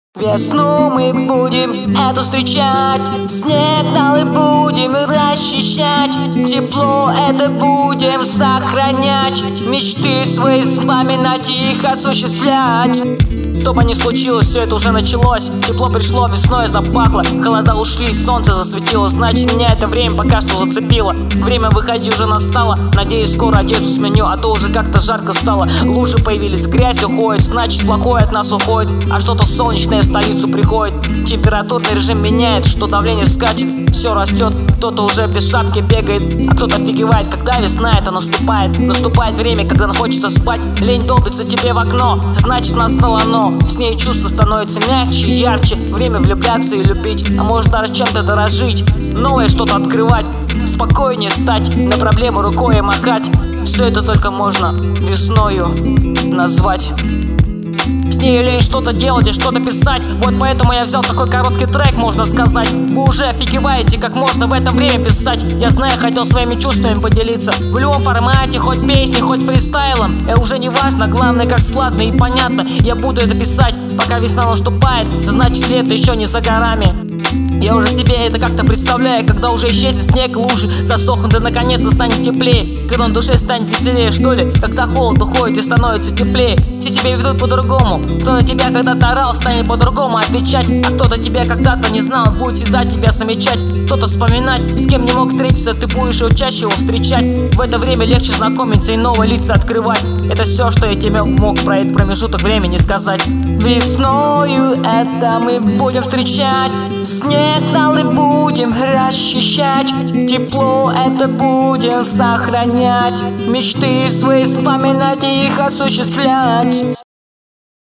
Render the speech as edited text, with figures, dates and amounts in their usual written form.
Весну мы будем эту встречать, снег на лбу будем расчищать, тепло это будем сохранять, мечты свои вспоминать и их осуществлять. Что бы ни случилось, все это уже началось. Тепло пришло, весной запахло, холода ушли, солнце засветило. Значит, меня это время пока что зацепило. Время выходить уже настало. Надеюсь, скоро одежду сменю, а то уже как-то жарко стало. Лужи появились, грязь уходит, значит, плохое от нас уходит. А что-то солнечное в столицу приходит. Температурный режим меняет, что давление скачет, все растет. Кто-то уже без шапки бегает, а кто-то офигевает, когда весна это наступает. Наступает время, когда хочется спать. Лень долбится тебе в окно, значит, настало оно. С ней чувства становятся мягче и ярче. Время влюбляться и любить, а может даже чем-то дорожить, новое что-то открывать, спокойнее стать, на проблему рукой махать. Все это только можно весною назвать. С ней лень что-то делать и что-то писать. Вот поэтому я взял такой короткий трек, можно сказать. Вы уже офигеваете, как можно в это время писать. Я знаю, хотел своими чувствами поделиться в любом формате, хоть песней, хоть фристайлом. Это уже не важно, главное как складно и понятно. Я буду это писать, пока весна наступает, значит лето еще не за горами. Я уже себе это как-то представляю, когда уже исчезнет снег, лужи засохнут и наконец-то станет теплее. Когда на душе станет веселее, что ли, когда холод уходит и становится теплее. Все себя ведут по-другому. Кто на тебя когда-то орал, станет по-другому отвечать. А кто-то тебя когда-то не знал, будет всегда тебя замечать. Кто-то вспоминать, с кем не мог встретиться, ты будешь его чаще его встречать. В это время легче знакомиться и новые лица открывать. Это все, что я тебе мог про этот промежуток времени сказать. Весною это мы будем встречать, снег на лбу будем расчищать, тепло это будем сохранять, мечты свои вспоминать и их осуществлять.